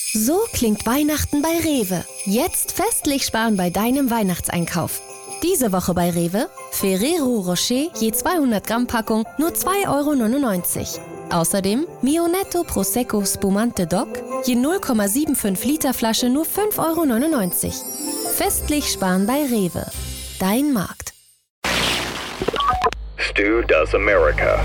So klingt Weihnachten bei Rewe. Jetzt festlich sparen bei deinem Weihnachtseinkauf. Diese Woche bei Rewe: Ferrero Rocher je 200 Gramm Packung nur 2,99 €. Außerdem Mionetto Prosecco Spumante Doc je 0,75 Liter Flasche nur 5,99 €. Festlich sparen bei Rewe. Dein Markt. Stu Does America.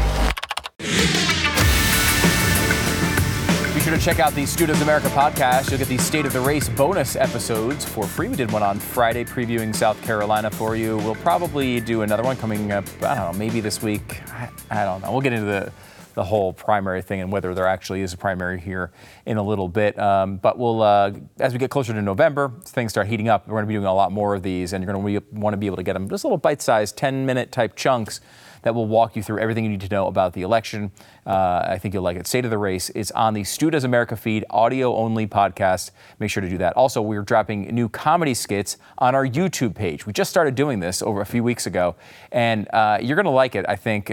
Be sure to check out the Stu Does America podcast. You'll get the State of the Race bonus episodes for free. We did one on Friday previewing South Carolina for you. We'll probably do another one coming up, I don't know, maybe this week. I don't know. We'll get into the whole primary thing and whether there actually is a primary here in a little bit. But we'll, as we get closer to November, things start heating up. We're going to be doing a lot more of these, and you're going to want to be able to get them just little bite-sized 10-minute type chunks that will walk you through everything you need to know about the election. I think you'll like it. State of the Race is on the Stu Does America feed, audio-only podcast. Make sure to do that. Also, we're dropping new comedy skits on our YouTube page. We just started doing this over a few weeks ago, and you're going to like it, I think.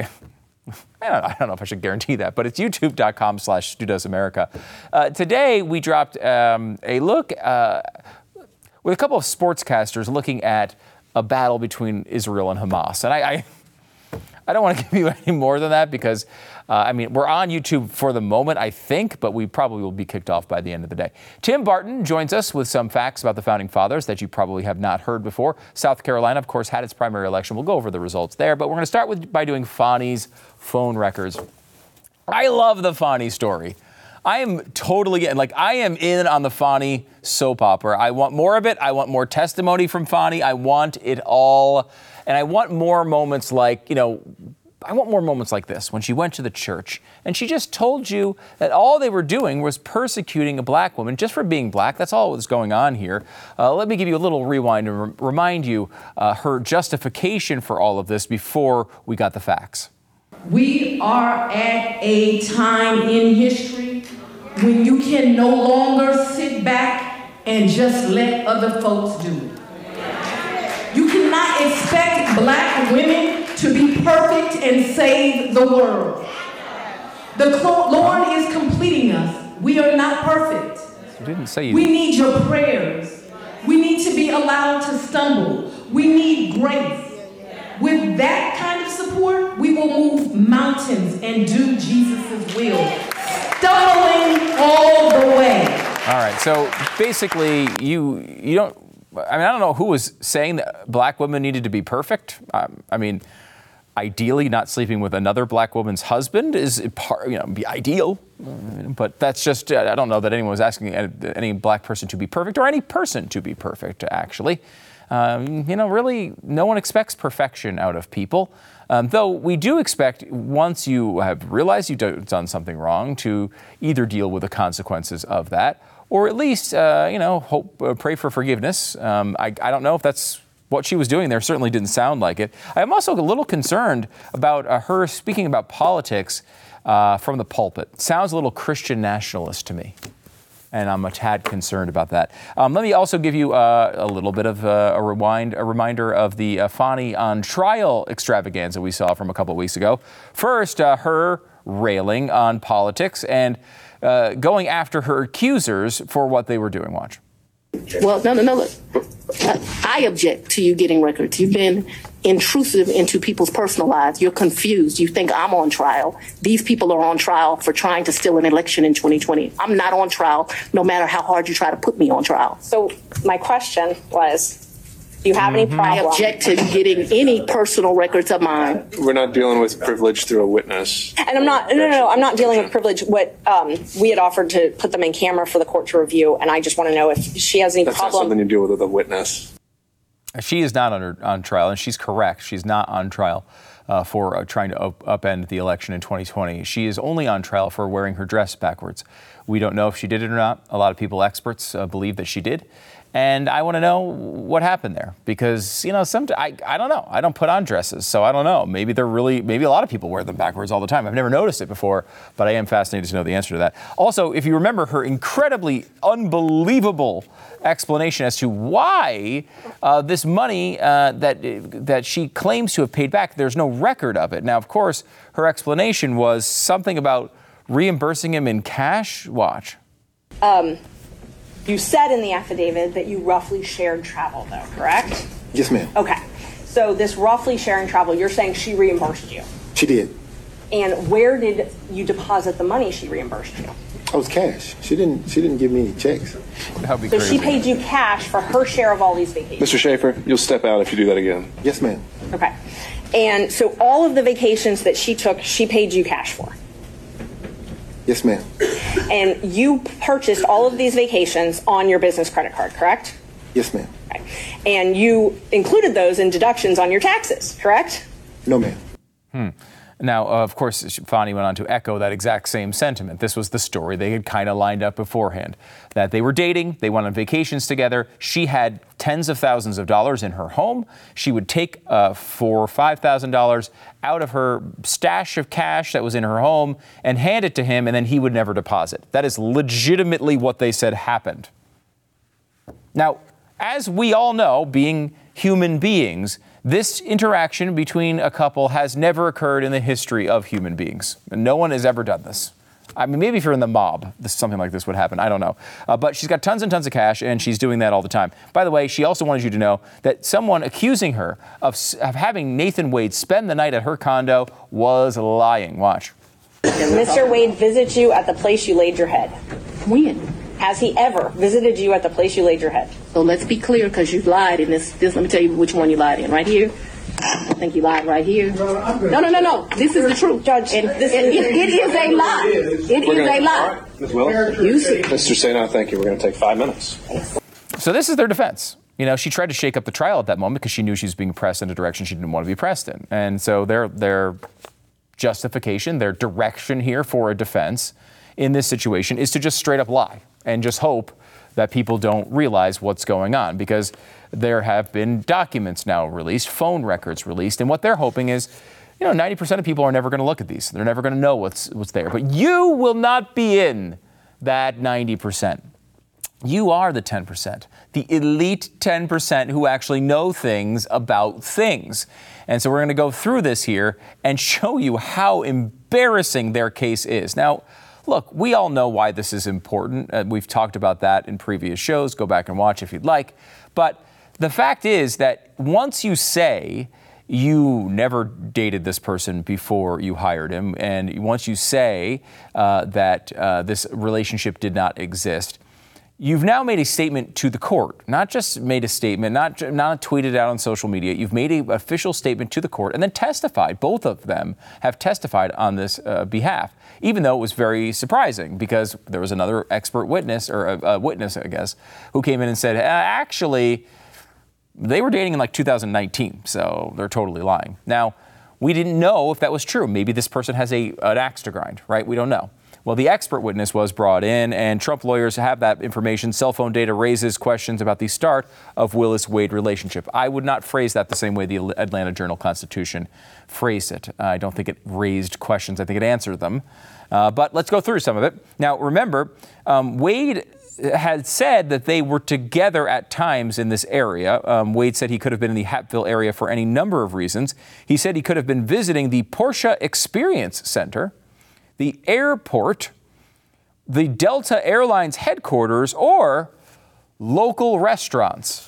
I don't know if I should guarantee that, but it's youtube.com/Stu Does America. Today, we dropped a look with a couple of sportscasters looking at a battle between Israel and Hamas. And I don't want to give you any more than that because, we're on YouTube for the moment, I think, but we probably will be kicked off by the end of the day. Tim Barton joins us with some facts about the Founding Fathers that you probably have not heard before. South Carolina, of course, had its primary election. We'll go over the results there, but we're going to start by doing Fani's phone records. I love the Fani story. I am totally I am in on the Fani soap opera. I want more of it. I want more testimony from Fani. I want it all. And I want more moments like this when she went to the church and she just told you that all they were doing was persecuting a black woman just for being black. That's all that was going on here. Let me give you a little rewind and remind you her justification for all of this before we got the facts. We are at a time in history when you can no longer sit back and just let other folks do it. You cannot expect black women to be perfect and save the world. The Lord is completing us. We are not perfect. You didn't say you. We need your prayers. We need to be allowed to stumble. We need grace. With that kind of support, we will move mountains and do Jesus' will, stumbling all the way. All right, so basically you don't, I don't know who was saying that black women needed to be perfect. Ideally, not sleeping with another black woman's husband is be ideal. But that's just, I don't know that anyone was asking any black person to be perfect or any person to be perfect, actually. Really, no one expects perfection out of people. Though we do expect, once you have realized you've done something wrong, to either deal with the consequences of that, or at least, pray for forgiveness. I don't know if that's what she was doing there. Certainly didn't sound like it. I am also a little concerned about her speaking about politics from the pulpit. Sounds a little Christian nationalist to me. And I'm a tad concerned about that. Let me also give you a little bit of a reminder of the Fani on trial extravaganza we saw from a couple of weeks ago. First, her railing on politics and going after her accusers for what they were doing. Watch. Well, no. Look, I object to you getting records. You've been intrusive into people's personal lives. You're confused. You think I'm on trial. These people are on trial for trying to steal an election in 2020. I'm not on trial, no matter how hard you try to put me on trial. So my question was, do you have any problem? I object to getting any personal records of mine. We're not dealing with privilege through a witness. And I'm not, no, I'm not dealing with privilege. What we had offered to put them in camera for the court to review, and I just want to know if she has any problem. That's not something you deal with a witness. She is not on trial, and she's correct. She's not on trial for trying to upend the election in 2020. She is only on trial for wearing her dress backwards. We don't know if she did it or not. A lot of people, experts, believe that she did. And I want to know what happened there because, I don't know. I don't put on dresses, so I don't know. Maybe a lot of people wear them backwards all the time. I've never noticed it before, but I am fascinated to know the answer to that. Also, if you remember her incredibly unbelievable explanation as to why this money that she claims to have paid back, there's no record of it. Now, of course, her explanation was something about reimbursing him in cash. Watch. You said in the affidavit that you roughly shared travel, though, correct? Yes, ma'am. Okay. So this roughly sharing travel, you're saying she reimbursed you. She did. And where did you deposit the money she reimbursed you? Oh, it was cash. She didn't give me any checks. That'd be So crazy. she paid you cash for her share of all these vacations. Mr. Schaefer, you'll step out if you do that again. Yes, ma'am. Okay. And so all of the vacations that she took, she paid you cash for. Yes, ma'am. And you purchased all of these vacations on your business credit card, correct? Yes, ma'am. Okay. And you included those in deductions on your taxes, correct? No, ma'am. Now, of course, Fani went on to echo that exact same sentiment. This was the story they had kind of lined up beforehand, that they were dating, they went on vacations together. She had tens of thousands of dollars in her home. She would take $4,000 or $5,000 out of her stash of cash that was in her home and hand it to him, and then he would never deposit. That is legitimately what they said happened. Now, as we all know, being human beings, this interaction between a couple has never occurred in the history of human beings. No one has ever done this. I mean, maybe if you're in the mob, something like this would happen. I don't know. But she's got tons and tons of cash, and she's doing that all the time. By the way, she also wanted you to know that someone accusing her of having Nathan Wade spend the night at her condo was lying. Watch. Mr. Wade visits you at the place you laid your head. When? Has he ever visited you at the place you laid your head? So let's be clear, because you've lied in this. Let me tell you which one you lied in. Right here. I think you lied right here. No. This is the truth, Judge. And it is a lie. It is a lie. Ms. Willis? Mr. Sena, thank you. We're going to take 5 minutes. So this is their defense. You know, she tried to shake up the trial at that moment because she knew she was being pressed in a direction she didn't want to be pressed in. And so their justification, their direction here for a defense in this situation is to just straight up lie and just hope that people don't realize what's going on, because there have been documents now released, phone records released, and what they're hoping is, 90% of people are never going to look at these. They're never going to know what's there. But you will not be in that 90%. You are the 10%, the elite 10% who actually know things about things. And so we're going to go through this here and show you how embarrassing their case is. Now, look, we all know why this is important. We've talked about that in previous shows. Go back and watch if you'd like. But the fact is that once you say you never dated this person before you hired him, and once you say that this relationship did not exist, you've now made a statement to the court. Not just made a statement, not tweeted out on social media. You've made an official statement to the court and then testified. Both of them have testified on this behalf, even though it was very surprising because there was another expert witness, or a witness, I guess, who came in and said, actually, they were dating in like 2019, so they're totally lying. Now, we didn't know if that was true. Maybe this person has an axe to grind, right? We don't know. Well, the expert witness was brought in, and Trump lawyers have that information. Cell phone data raises questions about the start of Willis-Wade relationship. I would not phrase that the same way the Atlanta Journal-Constitution phrased it. I don't think it raised questions. I think it answered them. But let's go through some of it. Now, remember, Wade had said that they were together at times in this area. Wade said he could have been in the Hatfield area for any number of reasons. He said he could have been visiting the Porsche Experience Center, the airport, the Delta Airlines headquarters, or local restaurants.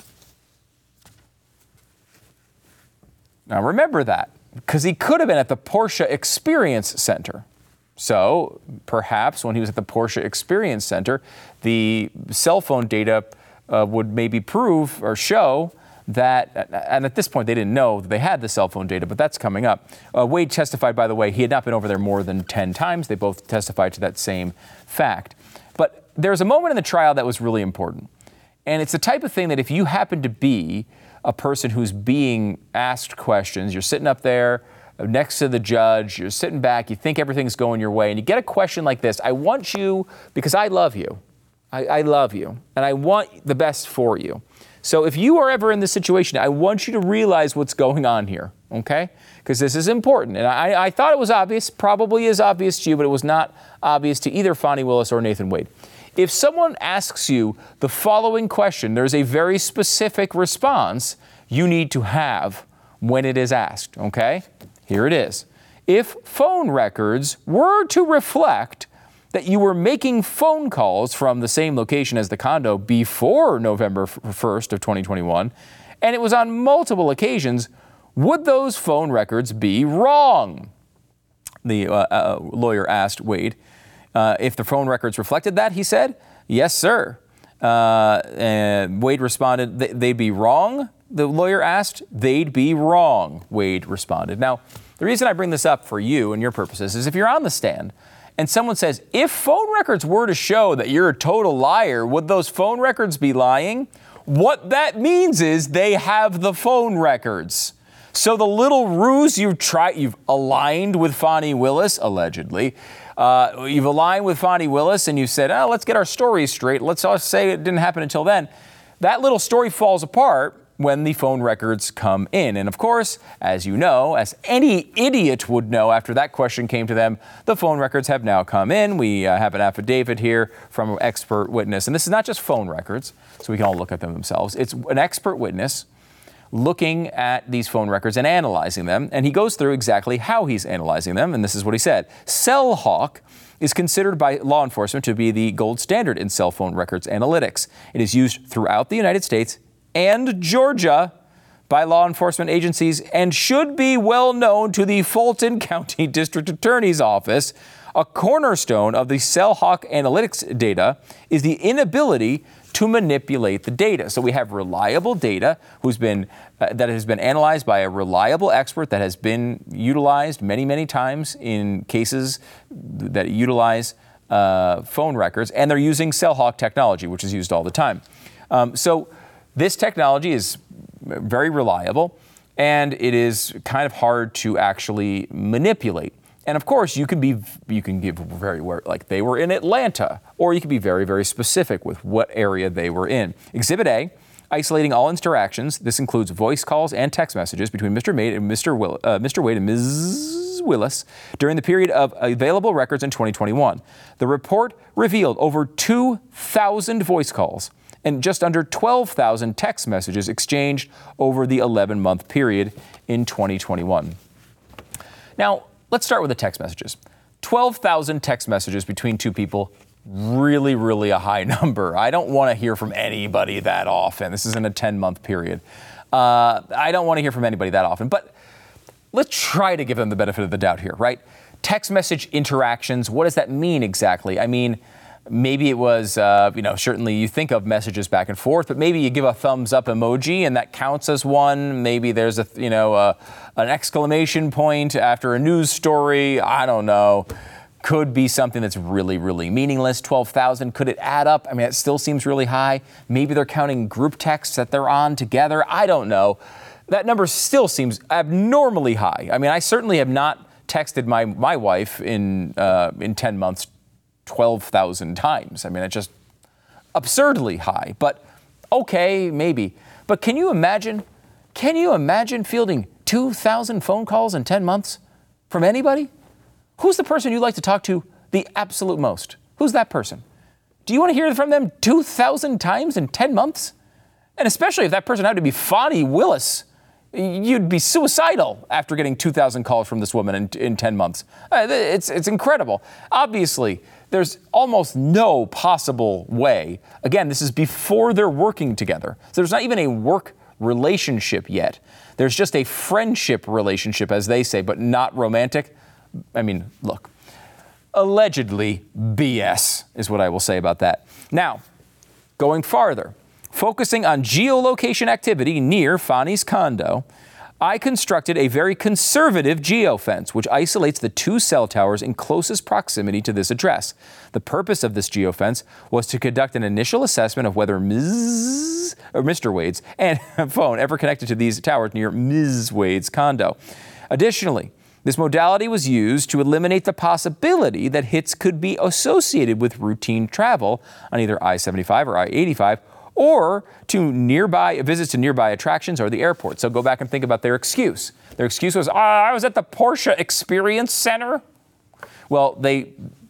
Now remember that, because he could have been at the Porsche Experience Center. So perhaps when he was at the Porsche Experience Center, the cell phone data would maybe prove or show that, and at this point they didn't know that they had the cell phone data, but that's coming up. Wade testified, by the way, he had not been over there more than 10 times. They both testified to that same fact. But there's a moment in the trial that was really important. And it's the type of thing that if you happen to be a person who's being asked questions, you're sitting up there next to the judge, you're sitting back, you think everything's going your way, and you get a question like this, I want you, because I love you. I love you, and I want the best for you. So if you are ever in this situation, I want you to realize what's going on here, okay? Because this is important. And I thought it was obvious, probably is obvious to you, but it was not obvious to either Fani Willis or Nathan Wade. If someone asks you the following question, there's a very specific response you need to have when it is asked, okay? Here it is. If phone records were to reflect that you were making phone calls from the same location as the condo before November 1st of 2021, and it was on multiple occasions, would those phone records be wrong? The lawyer asked Wade. If the phone records reflected that, he said, yes, sir. And Wade responded, they'd be wrong? The lawyer asked. They'd be wrong, Wade responded. Now, the reason I bring this up for you and your purposes is if you're on the stand and someone says, if phone records were to show that you're a total liar, would those phone records be lying? What that means is they have the phone records. So the little ruse you've aligned with Fani Willis, allegedly. You've aligned with Fani Willis and you said, let's get our stories straight. Let's all say it didn't happen until then. That little story falls apart when the phone records come in. And of course, as you know, as any idiot would know after that question came to them, the phone records have now come in. We have an affidavit here from an expert witness. And this is not just phone records, so we can all look at them themselves. It's an expert witness looking at these phone records and analyzing them. And he goes through exactly how he's analyzing them. And this is what he said. CellHawk is considered by law enforcement to be the gold standard in cell phone records analytics. It is used throughout the United States and Georgia by law enforcement agencies and should be well known to the Fulton County District Attorney's Office. A cornerstone of the CellHawk analytics data is the inability to manipulate the data. So we have reliable data that has been analyzed by a reliable expert that has been utilized many, many times in cases that utilize phone records, and they're using CellHawk technology, which is used all the time. So this technology is very reliable, and it is kind of hard to actually manipulate. And of course, you can give very, like they were in Atlanta, or you can be very, very specific with what area they were in. Exhibit A, isolating all interactions. This includes voice calls and text messages between Mr. Wade and Ms. Willis during the period of available records in 2021. The report revealed over 2,000 voice calls and just under 12,000 text messages exchanged over the 11-month period in 2021. Now, let's start with the text messages. 12,000 text messages between two people, really, really a high number. I don't want to hear from anybody that often. This is in a 10-month period. I don't want to hear from anybody that often, but let's try to give them the benefit of the doubt here, right? Text message interactions, what does that mean exactly? I mean, maybe it was, certainly you think of messages back and forth, but maybe you give a thumbs up emoji and that counts as one. Maybe there's an exclamation point after a news story. I don't know. Could be something that's really, really meaningless. 12,000, could it add up? I mean, it still seems really high. Maybe they're counting group texts that they're on together. I don't know. That number still seems abnormally high. I mean, I certainly have not texted my wife in 10 months 12,000 times. I mean, it's just absurdly high, but okay, maybe. But can you imagine fielding 2,000 phone calls in 10 months from anybody? Who's the person you'd like to talk to the absolute most? Who's that person? Do you want to hear from them 2,000 times in 10 months? And especially if that person had to be Fani Willis, you'd be suicidal after getting 2,000 calls from this woman in 10 months. It's incredible. Obviously, there's almost no possible way. Again, this is before they're working together. So there's not even a work relationship yet. There's just a friendship relationship, as they say, but not romantic. I mean, look, allegedly BS is what I will say about that. Now, going farther, focusing on geolocation activity near Fani's condo, I constructed a very conservative geofence, which isolates the two cell towers in closest proximity to this address. The purpose of this geofence was to conduct an initial assessment of whether Ms. or Mr. Wade's phone ever connected to these towers near Ms. Wade's condo. Additionally, this modality was used to eliminate the possibility that hits could be associated with routine travel on either I-75 or I-85, or to visits to nearby attractions or the airport. So go back and think about their excuse. Their excuse was, I was at the Porsche Experience Center. Well, they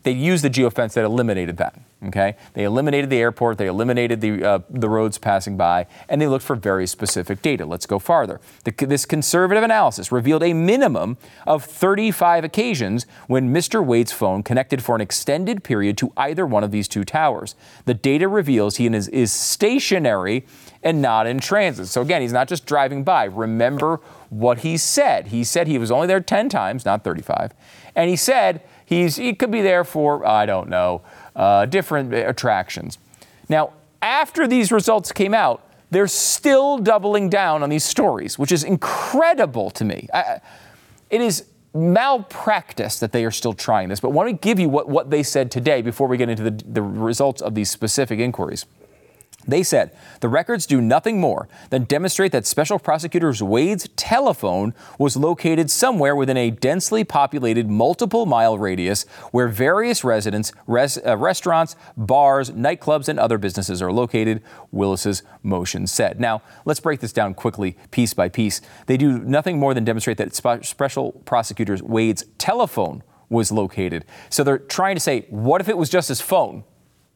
they used the geofence that eliminated that. Okay, they eliminated the airport, they eliminated the roads passing by, and they looked for very specific data. Let's go farther. This conservative analysis revealed a minimum of 35 occasions when Mr. Wade's phone connected for an extended period to either one of these two towers. The data reveals he is stationary and not in transit. So again, he's not just driving by. Remember what he said. He said he was only there 10 times, not 35, and he said he could be there for, I don't know, different attractions. Now, after these results came out, they're still doubling down on these stories, which is incredible to me. It is malpractice that they are still trying this, but I want to give you what they said today before we get into the results of these specific inquiries. They said the records do nothing more than demonstrate that Special Prosecutor Wade's telephone was located somewhere within a densely populated multiple-mile radius where various residents, restaurants, bars, nightclubs, and other businesses are located, Willis's motion said. Now, let's break this down quickly, piece by piece. They do nothing more than demonstrate that Special Prosecutor Wade's telephone was located. So they're trying to say, what if it was just his phone?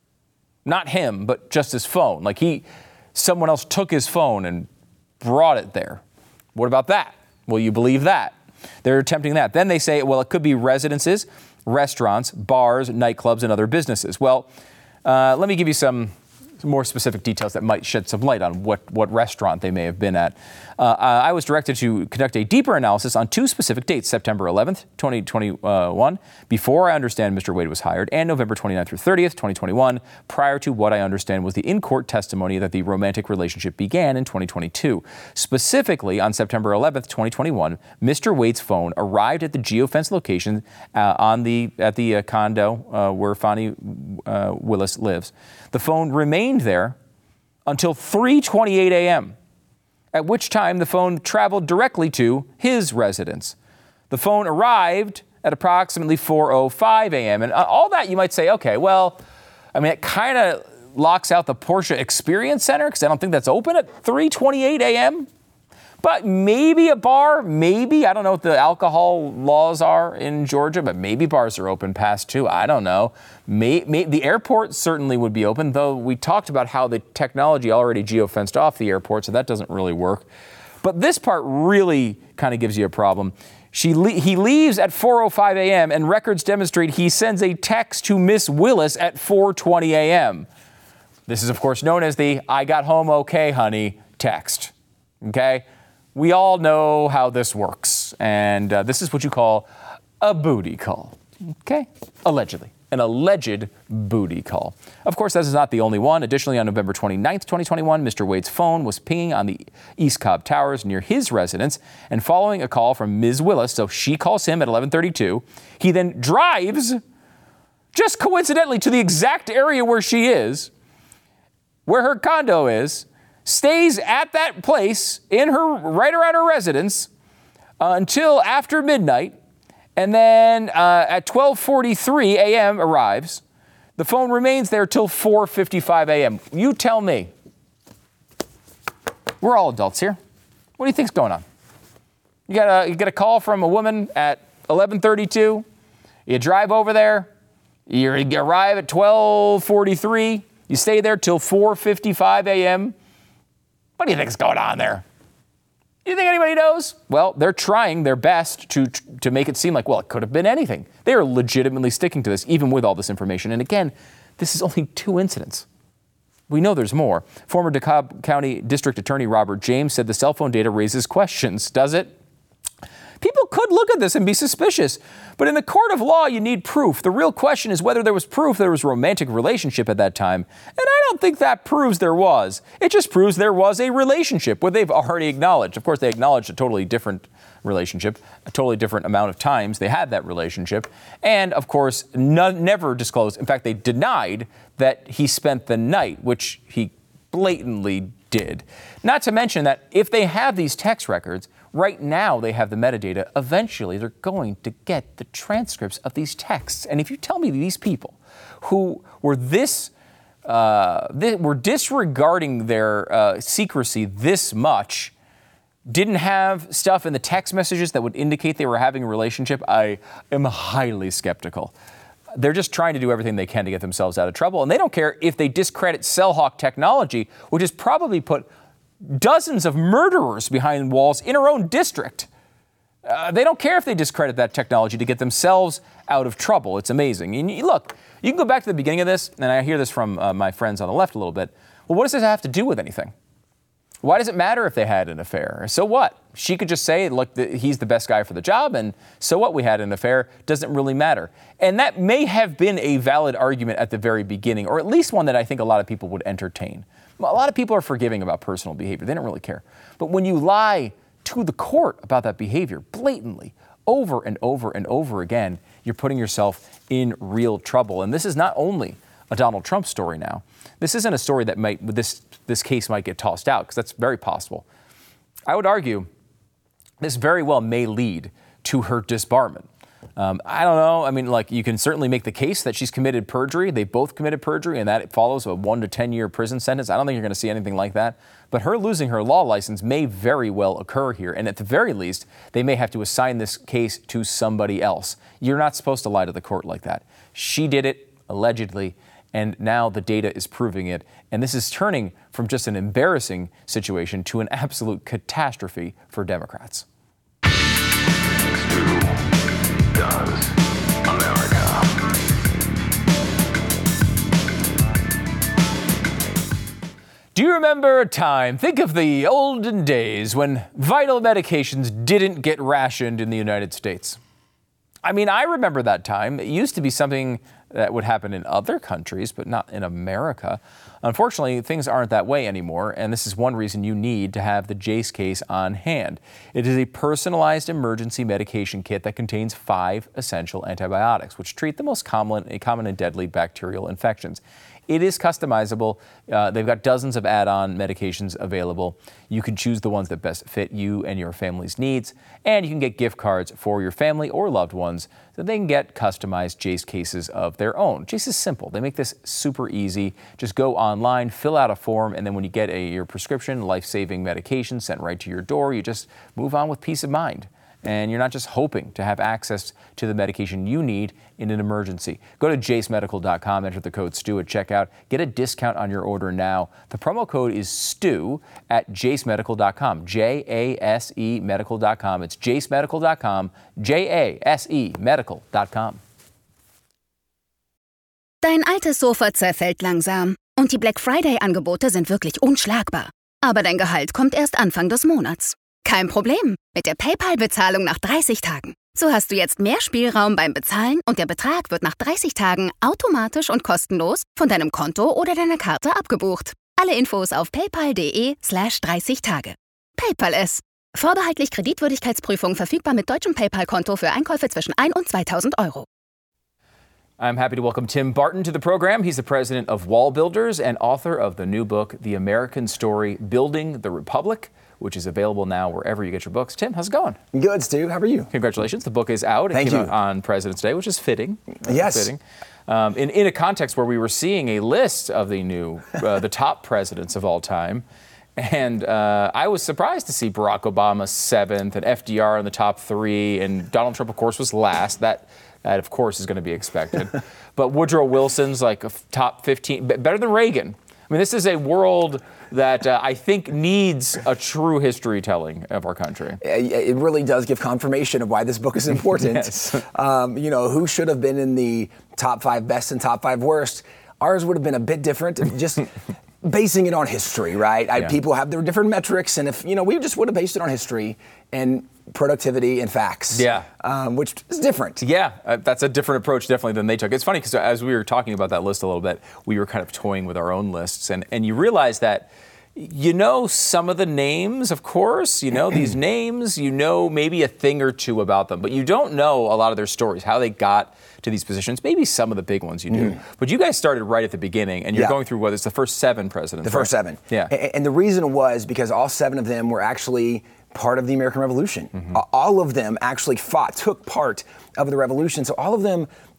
Not him, but just his phone. Like someone else took his phone and brought it there. What about that? Will you believe that? They're attempting that. Then they say, well, it could be residences, restaurants, bars, nightclubs, and other businesses. Well, let me give you some more specific details that might shed some light on what restaurant they may have been at. I was directed to conduct a deeper analysis on two specific dates, September 11th, 2021, before I understand Mr. Wade was hired, and November 29th through 30th, 2021, prior to what I understand was the in-court testimony that the romantic relationship began in 2022. Specifically, on September 11th, 2021, Mr. Wade's phone arrived at the geofence location at the condo where Fani Willis lives. The phone remained there until 3:28 a.m., at which time the phone traveled directly to his residence. The phone arrived at approximately 4:05 a.m. And all that you might say, okay, well, I mean, it kind of locks out the Porsche Experience Center because I don't think that's open at 3:28 a.m. But maybe a bar, maybe, I don't know what the alcohol laws are in Georgia, but maybe bars are open past 2. I don't know. The airport certainly would be open, though we talked about how the technology already geofenced off the airport, so that doesn't really work. But this part really kind of gives you a problem. He leaves at 4:05 a.m. and records demonstrate he sends a text to Miss Willis at 4:20 a.m. This is, of course, known as the "I got home okay, honey" text. Okay? We all know how this works, and this is what you call a booty call, okay? Allegedly, an alleged booty call. Of course, this is not the only one. Additionally, on November 29th, 2021, Mr. Wade's phone was pinging on the East Cobb Towers near his residence, and following a call from Ms. Willis, so she calls him at 11:32, he then drives, just coincidentally, to the exact area where she is, where her condo is, stays at that place right around her residence until after midnight, and then at 12:43 a.m. arrives. The phone remains there till 4:55 a.m. You tell me. We're all adults here. What do you think's going on? You get a call from a woman at 11:32. You drive over there. You arrive at 12:43. You stay there till 4:55 a.m. What do you think is going on there? You think anybody knows? Well, they're trying their best to make it seem like, well, it could have been anything. They are legitimately sticking to this, even with all this information. And again, this is only 2 incidents. We know there's more. Former DeKalb County District Attorney Robert James said the cell phone data raises questions. Does it? People could look at this and be suspicious, but in the court of law, you need proof. The real question is whether there was proof there was a romantic relationship at that time, and I don't think that proves there was. It just proves there was a relationship, what they've already acknowledged. Of course, they acknowledged a totally different relationship, a totally different amount of times they had that relationship, and of course, never disclosed. In fact, they denied that he spent the night, which he blatantly did. Not to mention that if they have these text records, right now they have the metadata. Eventually, they're going to get the transcripts of these texts. And if you tell me these people who were were disregarding their secrecy this much, didn't have stuff in the text messages that would indicate they were having a relationship, I am highly skeptical. They're just trying to do everything they can to get themselves out of trouble. And they don't care if they discredit Cellhawk technology, which has probably put dozens of murderers behind walls in her own district. They don't care if they discredit that technology to get themselves out of trouble. It's amazing. And look, you can go back to the beginning of this, and I hear this from my friends on the left a little bit. Well, what does this have to do with anything? Why does it matter if they had an affair? So what? She could just say, look, he's the best guy for the job, and so what, we had an affair, doesn't really matter. And that may have been a valid argument at the very beginning, or at least one that I think a lot of people would entertain. A lot of people are forgiving about personal behavior. They don't really care. But when you lie to the court about that behavior blatantly, over and over and over again, you're putting yourself in real trouble. And this is not only a Donald Trump story now. This isn't a story that this case might get tossed out, because that's very possible. I would argue this very well may lead to her disbarment. I don't know. I mean, like, you can certainly make the case that she's committed perjury. They both committed perjury, and that it follows a 1 to 10 year prison sentence. I don't think you're going to see anything like that. But her losing her law license may very well occur here. And at the very least, they may have to assign this case to somebody else. You're not supposed to lie to the court like that. She did it, allegedly, and now the data is proving it. And this is turning from just an embarrassing situation to an absolute catastrophe for Democrats. Does America. Do you remember a time, think of the olden days, when vital medications didn't get rationed in the United States? I mean, I remember that time. It used to be something that would happen in other countries, but not in America. Unfortunately, things aren't that way anymore, and this is one reason you need to have the Jase case on hand. It is a personalized emergency medication kit that contains 5 essential antibiotics, which treat the most common and deadly bacterial infections. It is customizable. They've got dozens of add-on medications available. You can choose the ones that best fit you and your family's needs, and you can get gift cards for your family or loved ones so they can get customized Jase cases of their own. Jase is simple. They make this super easy. Just go online, fill out a form, and then when you get your prescription, life-saving medication sent right to your door, you just move on with peace of mind. And you're not just hoping to have access to the medication you need in an emergency. Go to jasemedical.com, enter the code STU at checkout, get a discount on your order now. The promo code is STU at jasemedical.com, J-A-S-E medical.com. It's jasemedical.com, J-A-S-E medical.com. Dein altes Sofa zerfällt langsam und die Black Friday-Angebote sind wirklich unschlagbar. Aber dein Gehalt kommt erst Anfang des Monats. Kein Problem, mit der PayPal-Bezahlung nach 30 Tagen. So hast du jetzt mehr Spielraum beim Bezahlen und der Betrag wird nach 30 Tagen automatisch und kostenlos von deinem Konto oder deiner Karte abgebucht. Alle Infos auf paypal.de/30 Tage. PayPal es. Vorbehaltlich Kreditwürdigkeitsprüfung verfügbar mit deutschem PayPal-Konto für Einkäufe zwischen 1 und 2.000 €. I'm happy to welcome Tim Barton to the program. He's the president of Wall Builders and author of the new book, The American Story, Building the Republic, which is available now wherever you get your books. Tim, how's it going? Good, Stu. How are you? Congratulations. The book is out. Thank It came you. out on President's Day, which is fitting. Yes. Fitting. In a context where we were seeing a list of the top presidents of all time. And I was surprised to see Barack Obama 7th and FDR in the top 3. And Donald Trump, of course, was last. That of course, is going to be expected. But Woodrow Wilson's like a top 15, better than Reagan. I mean, this is a world that I think needs a true history telling of our country. It really does give confirmation of why this book is important. Yes. Who should have been in the top 5 best and top 5 worst? Ours would have been a bit different, just basing it on history, right? Yeah. People have their different metrics, and if, we just would have based it on history and productivity and facts. Yeah. Which is different. Yeah, that's a different approach definitely than they took. It's funny because as we were talking about that list a little bit, we were kind of toying with our own lists, and you realize that some of the names, of course, these names, maybe a thing or two about them, but you don't know a lot of their stories, how they got to these positions. Maybe some of the big ones you do. But you guys started right at the beginning, and you're going through it's the first 7 presidents. The first 7. Yeah. And the reason was because all 7 of them were actually part of the American Revolution. All of them actually took part of the revolution. So all of them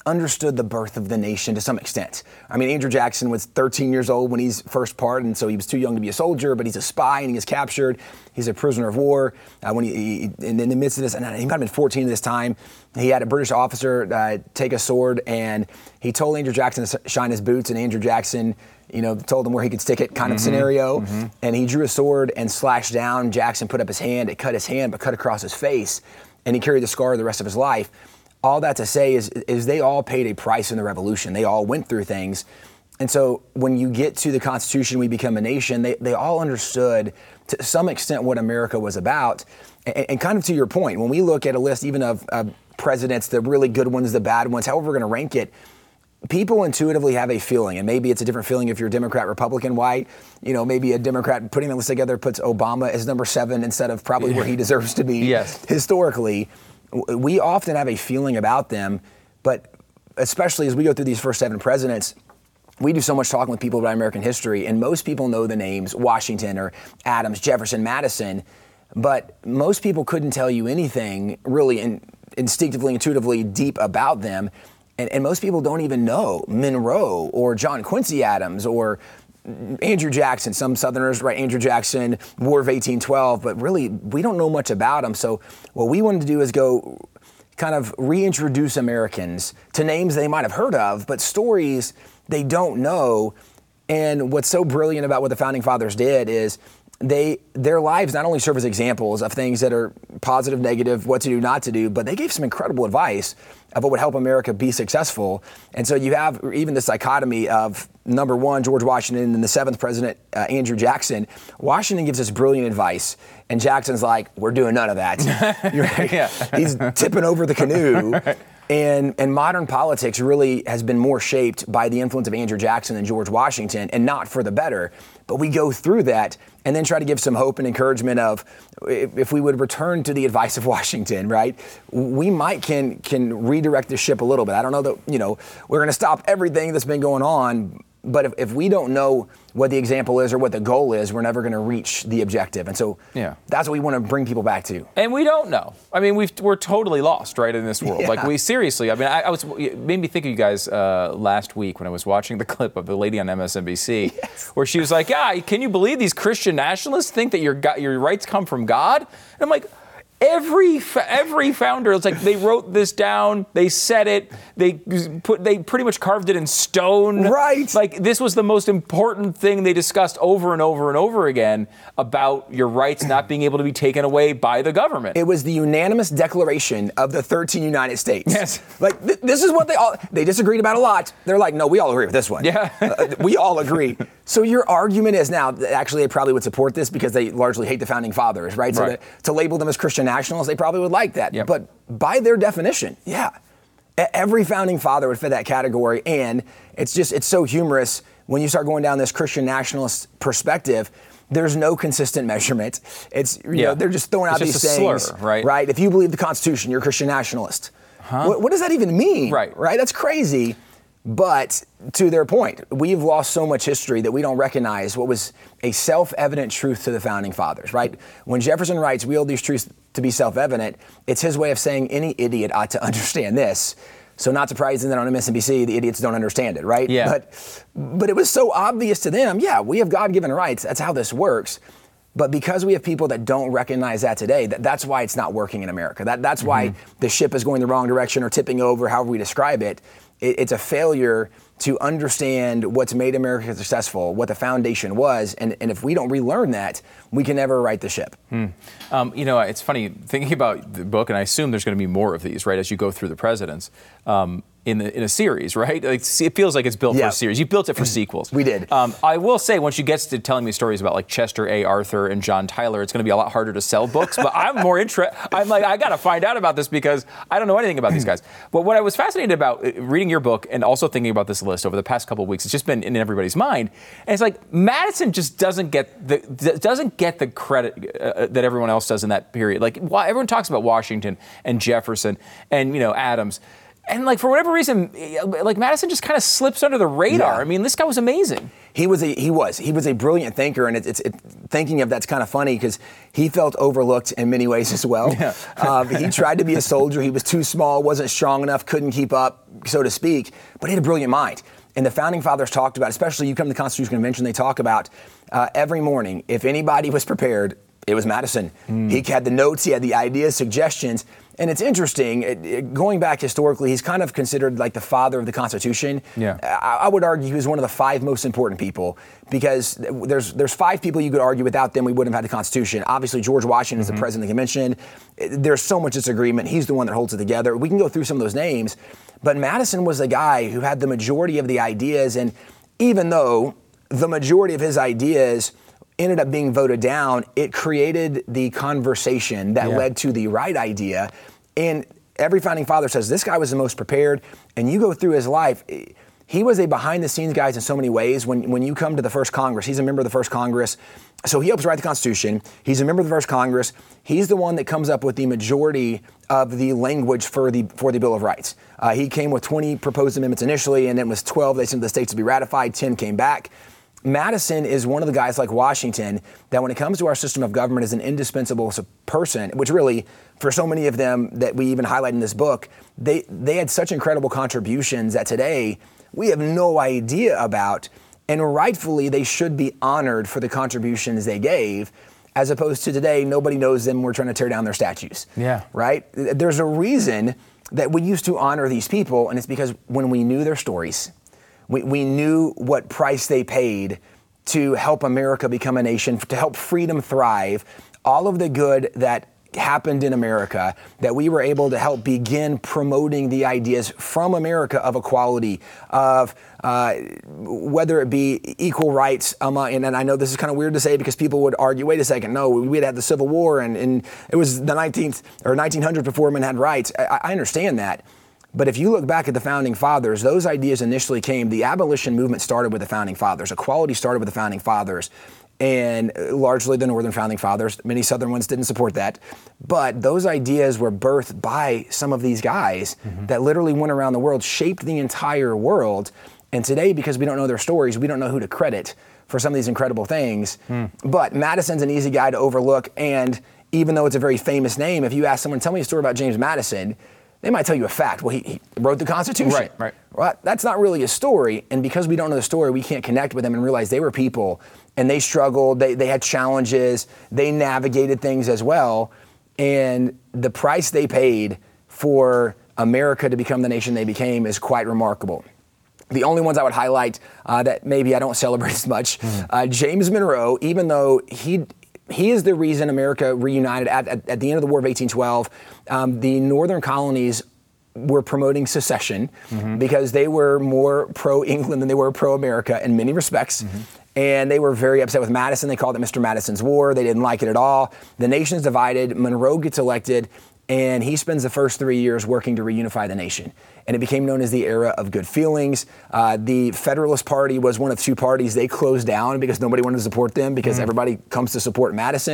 understood the birth of the nation to some extent. I mean, Andrew Jackson was 13 years old when he's first pardoned, so he was too young to be a soldier, but he's a spy and he gets captured. He's a prisoner of war. When he in the midst of this, and he might have been 14 at this time, he had a British officer take a sword, and he told Andrew Jackson to shine his boots, and Andrew Jackson, told him where he could stick it kind of scenario. And he drew a sword and slashed down. Jackson put up his hand. It cut his hand, but cut across his face. And he carried the scar the rest of his life. All that to say is they all paid a price in the revolution. They all went through things. And so when you get to the Constitution, we become a nation, they all understood to some extent what America was about. And kind of to your point, when we look at a list even of presidents, the really good ones, the bad ones, however we're going to rank it, people intuitively have a feeling, and maybe it's a different feeling if you're Democrat, Republican, white. Maybe a Democrat putting the list together puts Obama as number 7 instead of probably where he deserves to be. Yes. Historically, we often have a feeling about them, but especially as we go through these first 7 presidents, we do so much talking with people about American history, and most people know the names Washington or Adams, Jefferson, Madison, but most people couldn't tell you anything really instinctively, intuitively deep about them. And most people don't even know Monroe or John Quincy Adams or Andrew Jackson. Some Southerners write Andrew Jackson, War of 1812, but really we don't know much about him. So what we wanted to do is go kind of reintroduce Americans to names they might have heard of, but stories they don't know. And what's so brilliant about what the Founding Fathers did is their lives not only serve as examples of things that are positive, negative, what to do, not to do, but they gave some incredible advice of what would help America be successful. And so you have even the dichotomy of number 1, George Washington, and the 7th president, Andrew Jackson. Washington gives us brilliant advice, and Jackson's like, we're doing none of that. Right? He's tipping over the canoe. Right. And modern politics really has been more shaped by the influence of Andrew Jackson than George Washington, and not for the better. But we go through that and then try to give some hope and encouragement of if we would return to the advice of Washington, right? We might can redirect the ship a little bit. I don't know that, we're going to stop everything that's been going on. But if we don't know what the example is or what the goal is, we're never going to reach the objective. And so that's what we want to bring people back to. And we don't know. I mean, we're totally lost, right, in this world. Yeah. Like, we seriously, I mean, it made me think of you guys last week when I was watching the clip of the lady on MSNBC where she was like, can you believe these Christian nationalists think that your rights come from God? And I'm like, Every founder, it's like they wrote this down, they said it, they pretty much carved it in stone. Right. Like, this was the most important thing they discussed over and over and over again about your rights not being able to be taken away by the government. It was the unanimous declaration of the 13 United States. Yes. Like, this is what they disagreed about a lot. They're like, no, we all agree with this one. Yeah. We all agree. So your argument is now, actually, they probably would support this because they largely hate the Founding Fathers, right? So to label them as Christian nationalists, they probably would like that. Yep. But by their definition, every Founding Father would fit that category. And it's so humorous when you start going down this Christian nationalist perspective. There's no consistent measurement. It's they're just throwing out these things, slur, right? Right? If you believe the Constitution, you're a Christian nationalist. Huh? What does that even mean? Right? That's crazy. But to their point, we've lost so much history that we don't recognize what was a self-evident truth to the Founding Fathers, right? When Jefferson writes, we hold these truths to be self-evident, it's his way of saying any idiot ought to understand this. So not surprising that on MSNBC, the idiots don't understand it, right? Yeah. But it was so obvious to them, we have God-given rights. That's how this works. But because we have people that don't recognize that today, that's why it's not working in America. That's why the ship is going the wrong direction or tipping over, however we describe it. It's a failure to understand what's made America successful, what the foundation was, and if we don't relearn that, we can never right the ship. It's funny thinking about the book, and I assume there's going to be more of these, right, as you go through the presidents. In a series, right? Like, it feels like it's built for a series. You built it for sequels. We did. I will say, once you get to telling me stories about like Chester A. Arthur and John Tyler, it's going to be a lot harder to sell books. But I'm more interested. I'm like, I got to find out about this because I don't know anything about these guys. But what I was fascinated about reading your book and also thinking about this list over the past couple of weeks, it's just been in everybody's mind. And it's like Madison just doesn't get the credit that everyone else does in that period. Like, everyone talks about Washington and Jefferson and Adams. And like for whatever reason, like Madison just kind of slips under the radar. Yeah. I mean, this guy was amazing. He was a brilliant thinker, and thinking of that's kind of funny because he felt overlooked in many ways as well. Yeah. He tried to be a soldier. He was too small, wasn't strong enough, couldn't keep up, so to speak. But he had a brilliant mind. And the founding fathers talked about, especially you come to the Constitutional Convention, they talk about every morning, if anybody was prepared, it was Madison. He had the notes, he had the ideas, suggestions. And it's interesting, going back historically, he's kind of considered like the father of the Constitution. Yeah. I would argue he was one of the 5 most important people because there's 5 people you could argue without them we wouldn't have had the Constitution. Obviously, George Washington is the president of the convention. There's so much disagreement. He's the one that holds it together. We can go through some of those names, but Madison was the guy who had the majority of the ideas, and even though the majority of his ideas ended up being voted down, it created the conversation that led to the right idea. And every founding father says this guy was the most prepared. And you go through his life, he was a behind-the-scenes guy in so many ways. When you come to the first Congress, he's a member of the first Congress. So he helps write the Constitution. He's a member of the first Congress. He's the one that comes up with the majority of the language for the Bill of Rights. He came with 20 proposed amendments initially, and then it was 12 they sent the states to be ratified, 10 came back. Madison is one of the guys like Washington that when it comes to our system of government is an indispensable person, which really, for so many of them that we even highlight in this book, they had such incredible contributions that today we have no idea about, and rightfully they should be honored for the contributions they gave, as opposed to today, nobody knows them, we're trying to tear down their statues. Yeah. Right? There's a reason that we used to honor these people, and it's because when we knew their stories, we knew what price they paid to help America become a nation, to help freedom thrive, all of the good that happened in America, that we were able to help begin promoting the ideas from America of equality, of whether it be equal rights, and I know this is kind of weird to say because people would argue, wait a second, no, we had the Civil War and it was the 1900s before women had rights. I understand that. But if you look back at the Founding Fathers, those ideas initially came, the abolition movement started with the Founding Fathers, equality started with the Founding Fathers, and largely the Northern Founding Fathers. Many Southern ones didn't support that. But those ideas were birthed by some of these guys that literally went around the world, shaped the entire world. And today, because we don't know their stories, we don't know who to credit for some of these incredible things. But Madison's an easy guy to overlook, and even though it's a very famous name, if you ask someone, tell me a story about James Madison, they might tell you a fact. Well, he wrote the Constitution. Right. Well, that's not really a story. And because we don't know the story, we can't connect with them and realize they were people and they struggled. They had challenges. They navigated things as well. And the price they paid for America to become the nation they became is quite remarkable. The only ones I would highlight that maybe I don't celebrate as much, James Monroe, even though he is the reason America reunited at the end of the War of 1812. The northern colonies were promoting secession because they were more pro-England than they were pro-America in many respects. And they were very upset with Madison. They called it Mr. Madison's War. They didn't like it at all. The nation's divided. Monroe gets elected, and he spends the first 3 years working to reunify the nation. And it became known as the era of good feelings. The Federalist Party was one of 2 parties they closed down because nobody wanted to support them because everybody comes to support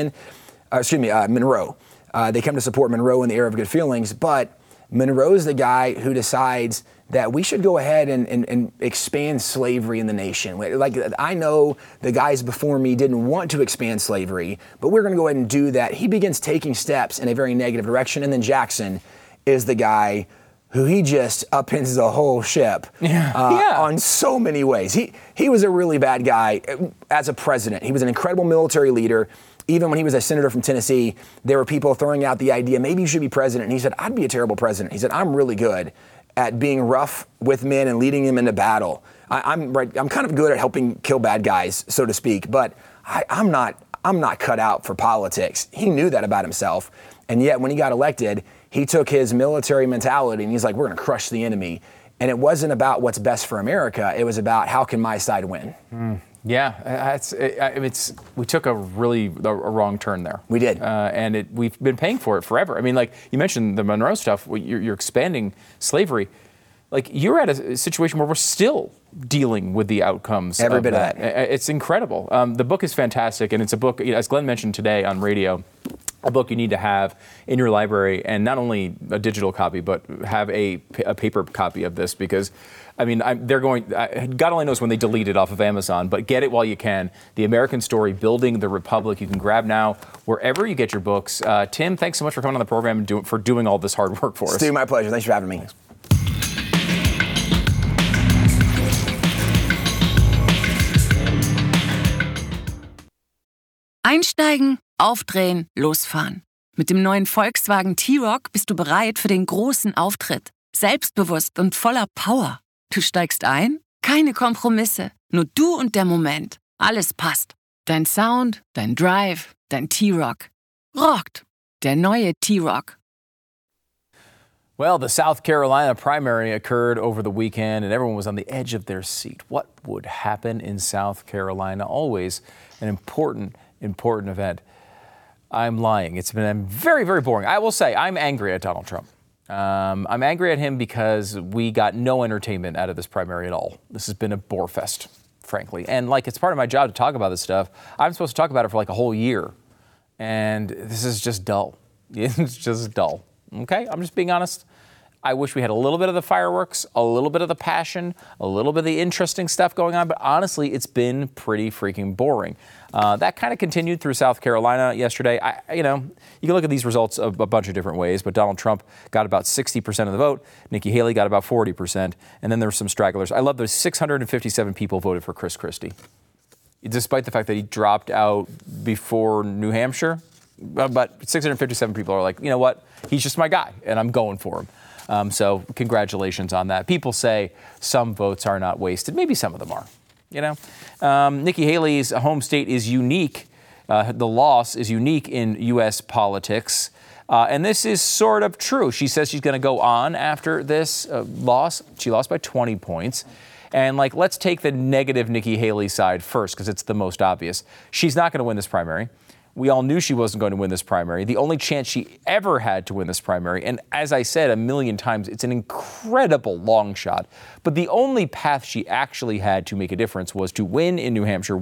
Monroe. They come to support Monroe in the era of good feelings, but Monroe's the guy who decides that we should go ahead and expand slavery in the nation. Like, I know the guys before me didn't want to expand slavery, but we're going to go ahead and do that. He begins taking steps in a very negative direction, and then Jackson is the guy who he just upends the whole ship on so many ways. He was a really bad guy as a president. He was an incredible military leader. Even when he was a senator from Tennessee, there were people throwing out the idea, maybe you should be president. And he said, I'd be a terrible president. He said, I'm really good at being rough with men and leading them into battle. I'm kind of good at helping kill bad guys, so to speak, but I'm not cut out for politics. He knew that about himself. And yet when he got elected, he took his military mentality and he's like, we're going to crush the enemy. And it wasn't about what's best for America. It was about how can my side win. Yeah, we took a wrong turn there. We did. And we've been paying for it forever. I mean, like you mentioned the Monroe stuff, you're expanding slavery. Like you're at a situation where we're still dealing with the outcomes Every of bit that. of that. It's incredible. The book is fantastic, and it's a book, as Glenn mentioned today on radio, a book you need to have in your library, and not only a digital copy, but have a paper copy of this, because, I mean, God only knows when they delete it off of Amazon, but get it while you can. The American Story, Building the Republic, you can grab now wherever you get your books. Tim, thanks so much for coming on the program and for doing all this hard work for us. Stu, my pleasure. Thanks for having me. Thanks. Einsteigen, aufdrehen, losfahren. Mit dem neuen Volkswagen T-Roc bist du bereit für den großen Auftritt. Selbstbewusst und voller Power. Du steigst ein? Keine Kompromisse. Nur du und der Moment. Alles passt. Dein Sound, dein Drive, dein T-Roc. Rockt. Der neue T-Roc. Well, the South Carolina primary occurred over the weekend, and everyone was on the edge of their seat. What would happen in South Carolina? Always an important event. I'm lying. It's been very, very boring. I will say I'm angry at Donald Trump. I'm angry at him because we got no entertainment out of this primary at all. This has been a bore fest, frankly. And it's part of my job to talk about this stuff. I'm supposed to talk about it for a whole year. And this is just dull. It's just dull. Okay? I'm just being honest. I wish we had a little bit of the fireworks, a little bit of the passion, a little bit of the interesting stuff going on, but honestly, it's been pretty freaking boring. That kind of continued through South Carolina yesterday. You can look at these results a bunch of different ways, but Donald Trump got about 60% of the vote. Nikki Haley got about 40%, and then there were some stragglers. I love those 657 people voted for Chris Christie, despite the fact that he dropped out before New Hampshire. But 657 people are like, you know what? He's just my guy, and I'm going for him. So congratulations on that. People say some votes are not wasted. Maybe some of them are, Nikki Haley's home state is unique. The loss is unique in U.S. politics. And this is sort of true. She says she's going to go on after this loss. She lost by 20 points. And let's take the negative Nikki Haley side first, because it's the most obvious. She's not going to win this primary. We all knew she wasn't going to win this primary. The only chance she ever had to win this primary, and as I said a million times, it's an incredible long shot, but the only path she actually had to make a difference was to win in New Hampshire,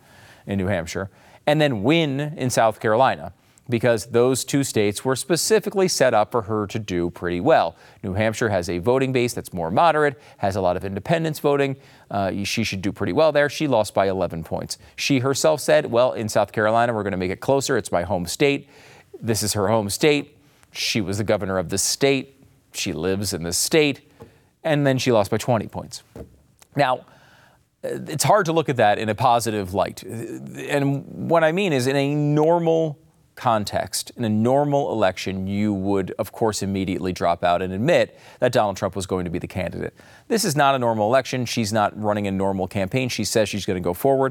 and then win in South Carolina, because those two states were specifically set up for her to do pretty well. New Hampshire has a voting base that's more moderate, has a lot of independents voting. She should do pretty well there. She lost by 11 points. She herself said, well, in South Carolina, we're going to make it closer. It's my home state. This is her home state. She was the governor of the state. She lives in the state. And then she lost by 20 points. Now, it's hard to look at that in a positive light. And what I mean is, in a normal context, in a normal election, you would, of course, immediately drop out and admit that Donald Trump was going to be the candidate. This is not a normal election. She's not running a normal campaign. She says she's going to go forward.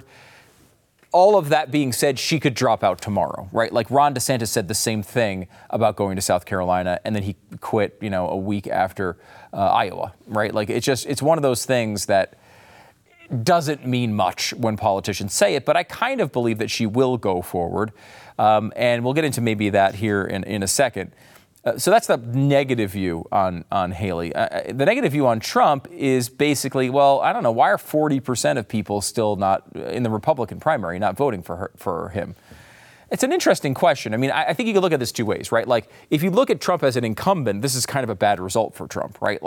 All of that being said, she could drop out tomorrow, right? Ron DeSantis said the same thing about going to South Carolina, and then he quit, a week after Iowa, right? It's one of those things that doesn't mean much when politicians say it, but I kind of believe that she will go forward. And we'll get into maybe that here in a second. So that's the negative view on Haley. The negative view on Trump is basically, well, I don't know, why are 40% of people still not in the Republican primary, not voting for him? It's an interesting question. I mean, I think you can look at this two ways, right? If you look at Trump as an incumbent, this is kind of a bad result for Trump, right?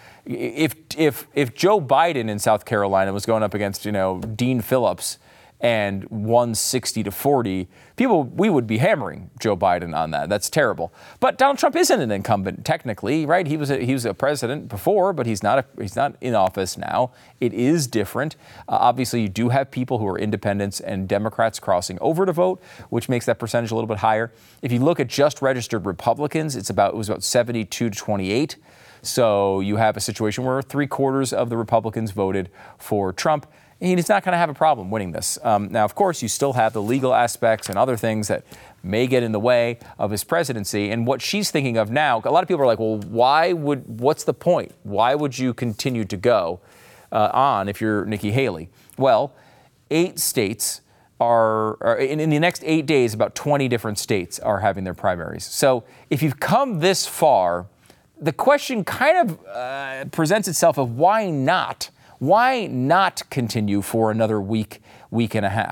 If Joe Biden in South Carolina was going up against, Dean Phillips and won 60-40, we would be hammering Joe Biden on that. That's terrible. But Donald Trump isn't an incumbent technically, right? He was a president before, but he's not in office now. It is different. Obviously, you do have people who are independents and Democrats crossing over to vote, which makes that percentage a little bit higher. If you look at just registered Republicans, it was about 72-28. So you have a situation where 3/4 of the Republicans voted for Trump. He's not going to have a problem winning this. Now, of course, you still have the legal aspects and other things that may get in the way of his presidency. And what she's thinking of now, a lot of people are like, well, what's the point? Why would you continue to go on if you're Nikki Haley? Well, 8 states are in the next 8 days, about 20 different states are having their primaries. So if you've come this far, the question kind of presents itself of why not? Why not continue for another week and a half?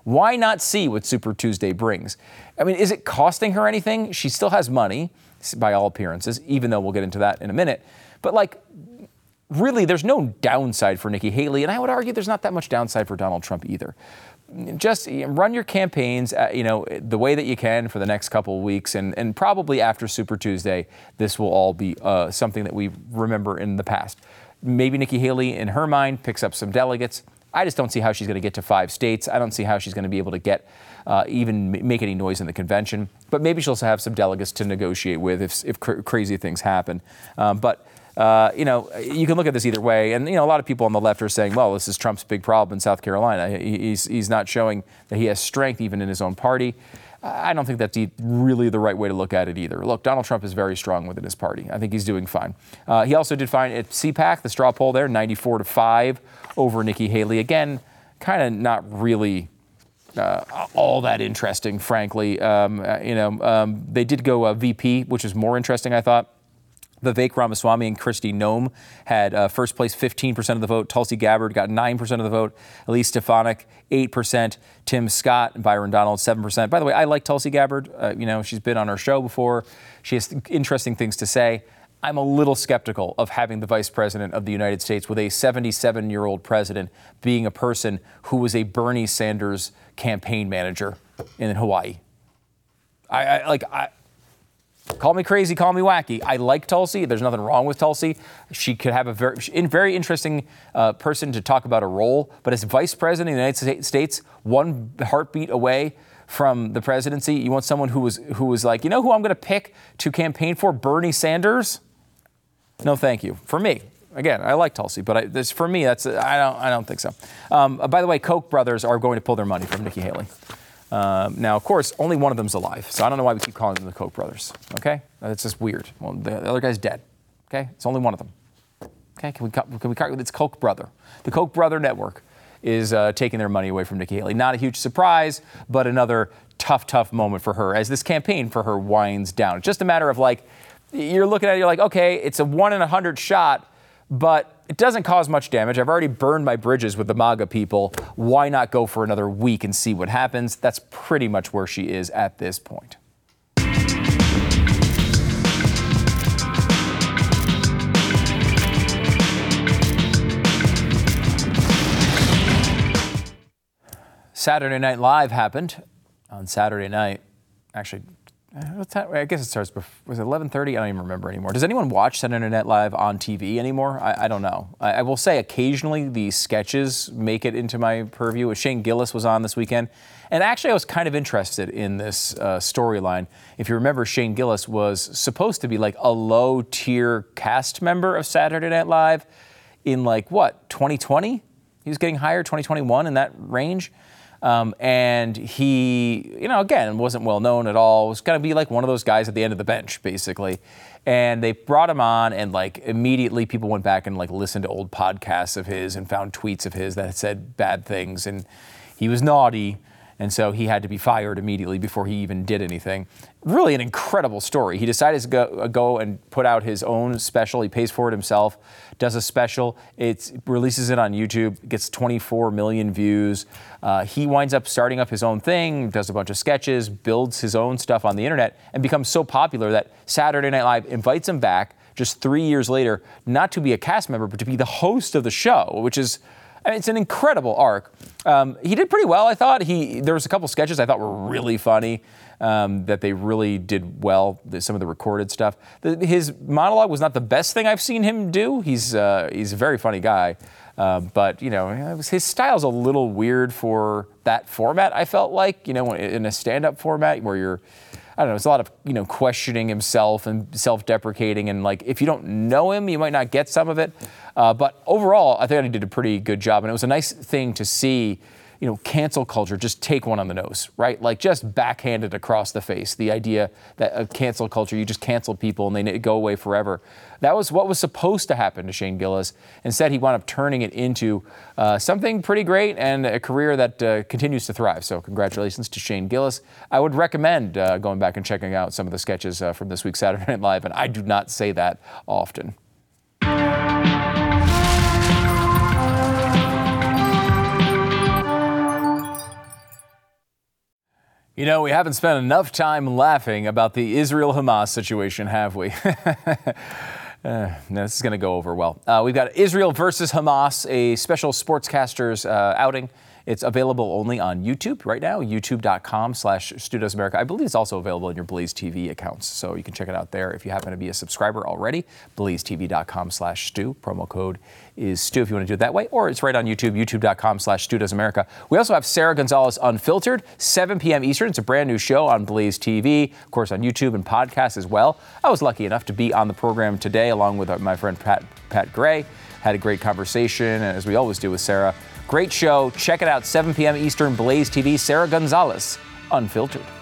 Why not see what Super Tuesday brings? I mean, is it costing her anything? She still has money, by all appearances, even though we'll get into that in a minute. But like, really, there's no downside for Nikki Haley, and I would argue there's not that much downside for Donald Trump either. Just run your campaigns, the way that you can for the next couple of weeks, and probably after Super Tuesday, this will all be something that we remember in the past. Maybe Nikki Haley, in her mind, picks up some delegates. I just don't see how she's going to get to 5 states. I don't see how she's going to be able to get even make any noise in the convention. But maybe she'll have some delegates to negotiate with if crazy things happen. But you can look at this either way. And, a lot of people on the left are saying, well, this is Trump's big problem in South Carolina. He's not showing that he has strength even in his own party. I don't think that's really the right way to look at it either. Look, Donald Trump is very strong within his party. I think he's doing fine. He also did fine at CPAC, the straw poll there, 94-5 over Nikki Haley. Again, kind of not really all that interesting, frankly. They did go VP, which is more interesting, I thought. Vivek Ramaswamy and Kristi Noem had first place, 15% of the vote. Tulsi Gabbard got 9% of the vote. Elise Stefanik, 8%. Tim Scott and Byron Donald, 7%. By the way, I like Tulsi Gabbard. She's been on our show before. She has interesting things to say. I'm a little skeptical of having the vice president of the United States with a 77-year-old president being a person who was a Bernie Sanders campaign manager in Hawaii. Call me crazy, call me wacky. I like Tulsi. There's nothing wrong with Tulsi. She could have a very interesting person to talk about a role. But as vice president of the United States, one heartbeat away from the presidency, you want someone who was like, who I'm going to pick to campaign for? Bernie Sanders? No, thank you. For me. Again, I like Tulsi, but I don't think so. By the way, Koch brothers are going to pull their money from Nikki Haley. Now, of course, only one of them's alive, so I don't know why we keep calling them the Koch brothers, okay? It's just weird. Well, the other guy's dead, okay? It's only one of them, okay? Can we it's Koch brother. The Koch brother network is taking their money away from Nikki Haley. Not a huge surprise, but another tough moment for her as this campaign for her winds down. It's just a matter of you're looking at it, you're like, okay, it's a 1 in 100 shot, but it doesn't cause much damage. I've already burned my bridges with the MAGA people. Why not go for another week and see what happens? That's pretty much where she is at this point. Saturday Night Live happened on Saturday night. Actually, I guess it starts, was it 11:30? I don't even remember anymore. Does anyone watch Saturday Night Live on TV anymore? I don't know. I will say occasionally the sketches make it into my purview. Shane Gillis was on this weekend. And actually I was kind of interested in this storyline. If you remember, Shane Gillis was supposed to be like a low-tier cast member of Saturday Night Live in 2020? He was getting hired, 2021, in that range. And he, again, wasn't well known at all. Was going to be like one of those guys at the end of the bench, basically. And they brought him on, and immediately people went back and listened to old podcasts of his and found tweets of his that had said bad things. And he was naughty. And so he had to be fired immediately before he even did anything. Really an incredible story. He decided to go and put out his own special. He pays for it himself, does a special. Releases it on YouTube, gets 24 million views. He winds up starting up his own thing, does a bunch of sketches, builds his own stuff on the internet, and becomes so popular that Saturday Night Live invites him back just 3 years later, not to be a cast member, but to be the host of the show, which is... it's an incredible arc. He did pretty well, I thought. There was a couple sketches I thought were really funny, that they really did well, some of the recorded stuff. His monologue was not the best thing I've seen him do. He's a very funny guy. But, his style's a little weird for that format, I felt like, in a stand-up format where you're... I don't know, it's a lot of, questioning himself and self-deprecating, and if you don't know him, you might not get some of it. But overall, I think he did a pretty good job. And it was a nice thing to see, cancel culture just take one on the nose, right? Just backhanded across the face. The idea that cancel culture, you just cancel people and they go away forever. That was what was supposed to happen to Shane Gillis. Instead, he wound up turning it into something pretty great and a career that continues to thrive. So congratulations to Shane Gillis. I would recommend going back and checking out some of the sketches from this week's Saturday Night Live, and I do not say that often. You know, we haven't spent enough time laughing about the Israel-Hamas situation, have we? This is going to go over well. We've got Israel versus Hamas, a special sportscasters outing. It's available only on YouTube right now, youtube.com/Stu Does America. I believe it's also available in your Blaze TV accounts, so you can check it out there if you happen to be a subscriber already. blazetv.com/Stu. Promo code is Stu if you want to do it that way, or it's right on YouTube, youtube.com/Stu Does America. We also have Sarah Gonzalez Unfiltered, 7 p.m. Eastern. It's a brand new show on Blaze TV, of course, on YouTube and podcasts as well. I was lucky enough to be on the program today along with my friend Pat Gray. Had a great conversation, as we always do with Sarah. Great show. Check it out, 7 p.m. Eastern, Blaze TV. Sarah Gonzalez Unfiltered.